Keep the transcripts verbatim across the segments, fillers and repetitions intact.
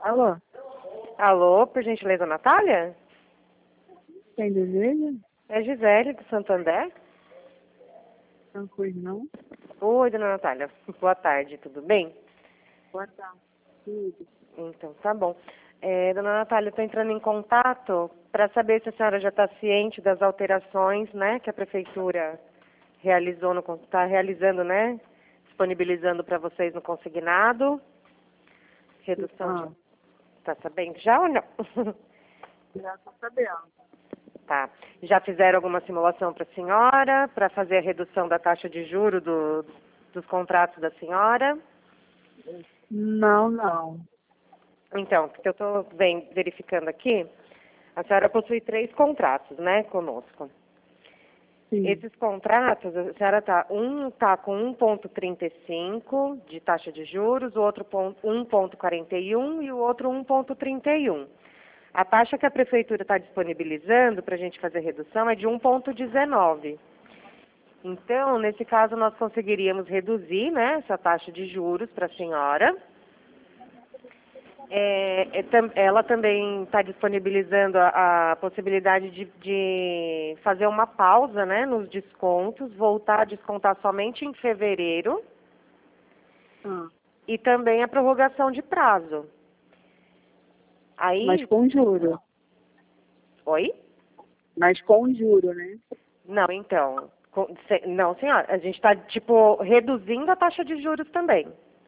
Alô? Alô, por gentileza, Natália? Quem deseja? É Gisele, do Santander. Não foi, não? Oi, dona Natália. Boa tarde, tudo bem? Boa tarde. Tudo. Então, tá bom. É, dona Natália, eu estou entrando em contato para saber se a senhora já está ciente das alterações, né, que a Prefeitura realizou, está realizando, né, disponibilizando para vocês no consignado. Redução Ah, de... Está sabendo já ou não? já estou sabendo. Tá. Já fizeram alguma simulação para a senhora, para fazer a redução da taxa de juro do, dos contratos da senhora? Não, não. Então, porque eu estou verificando aqui, a senhora possui três contratos, né, conosco. Sim. Esses contratos, a senhora tá, um está com um vírgula trinta e cinco de taxa de juros, o outro um vírgula quarenta e um e o outro um vírgula trinta e um. A taxa que a prefeitura está disponibilizando para a gente fazer redução é de um vírgula dezenove. Então, nesse caso, nós conseguiríamos reduzir, né, essa taxa de juros para a senhora. É, é, tam, ela também está disponibilizando a, a possibilidade de, de fazer uma pausa, né, nos descontos, voltar a descontar somente em fevereiro Ah, e também a prorrogação de prazo. Aí, mas com juro. oi? Mas com juro, né? Não, então, com, se, não, senhora, a gente está, tipo, reduzindo a taxa de juros também.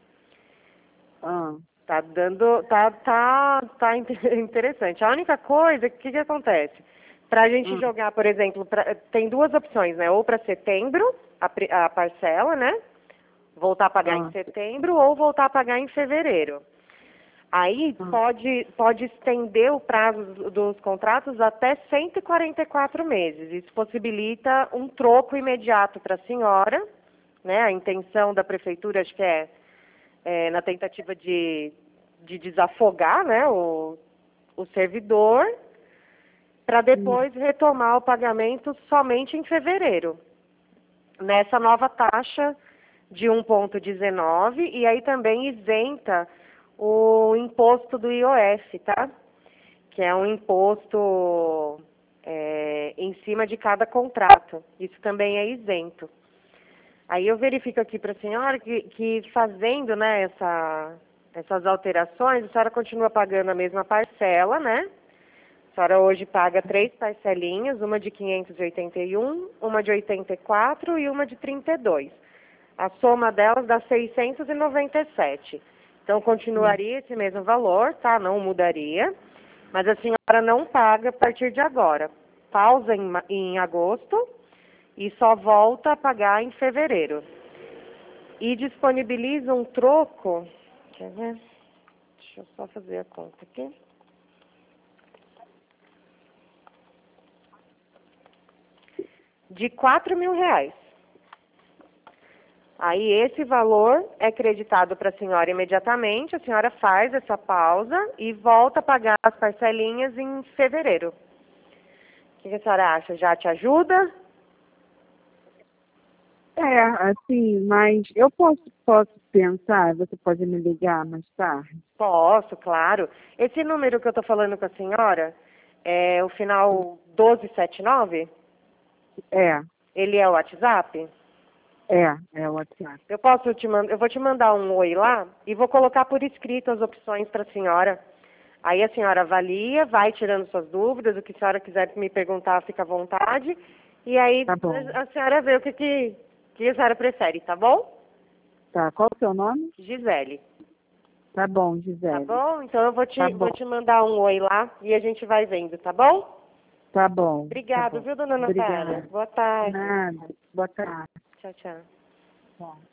Ah, Tá dando, tá, tá, tá interessante. A única coisa, o que que acontece? Para a gente ah, jogar, por exemplo, pra, tem duas opções, né? Ou para setembro, a, pri- a parcela, né? Voltar a pagar em ah, setembro ou voltar a pagar em fevereiro. Aí ah. pode, pode estender o prazo dos dos contratos até cento e quarenta e quatro meses. Isso possibilita um troco imediato para a senhora, né? A intenção da prefeitura, acho que é, é na tentativa de, de desafogar, né, o, o servidor, para Hum. depois retomar o pagamento somente em fevereiro, nessa nova taxa de um vírgula dezenove, e aí também isenta o imposto do I O F, tá? Que é um imposto é, em cima de cada contrato. Isso também é isento. Aí eu verifico aqui para a senhora que, que fazendo, né, essa, essas alterações, a senhora continua pagando a mesma parcela, né? A senhora hoje paga três parcelinhas, uma de quinhentos e oitenta e um, uma de oitenta e quatro e uma de trinta e dois. A soma delas dá seiscentos e noventa e sete. Então, continuaria esse mesmo valor, tá? Não mudaria. Mas a senhora não paga a partir de agora. Pausa em, ma- em agosto e só volta a pagar em fevereiro. E disponibiliza um troco. Quer ver? Deixa eu só fazer a conta aqui. De quatro mil reais. Aí esse valor é creditado para a senhora imediatamente, a senhora faz essa pausa e volta a pagar as parcelinhas em fevereiro. O que que a senhora acha? Já te ajuda? É, assim, mas eu posso, posso pensar, você pode me ligar mais tarde? Posso, claro. Esse número que eu estou falando com a senhora, é o final doze setenta e nove? É, Ele é o WhatsApp? é, é o WhatsApp. Eu posso te mandar, eu vou te mandar um oi lá e vou colocar por escrito as opções para a senhora. Aí a senhora avalia, vai tirando suas dúvidas, o que a senhora quiser me perguntar, fica à vontade. E aí Tá bom. a a senhora vê o que, que, que a senhora prefere, tá bom? Tá, qual o seu nome? Gisele. Tá bom, Tá Gisele. bom? Então eu vou Tá te, vou bom, te mandar um oi lá e a gente vai vendo, tá bom? tá bom, tá Obrigado, bom. viu, dona Natália? Obrigada. Boa tarde. Nada. Boa tarde. Tchau, tchau. Tchau.